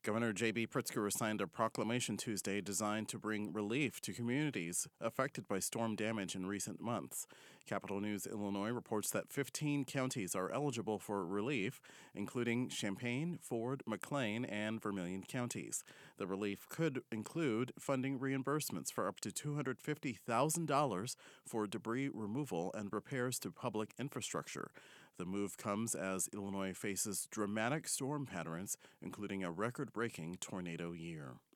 Governor J.B. Pritzker signed a proclamation Tuesday designed to bring relief to communities affected by storm damage in recent months. Capital News Illinois reports that 15 counties are eligible for relief, including Champaign, Ford, McLean, and Vermilion counties. The relief could include funding reimbursements for up to $250,000 for debris removal and repairs to public infrastructure. The move comes as Illinois faces dramatic storm patterns, including a record-breaking tornado year.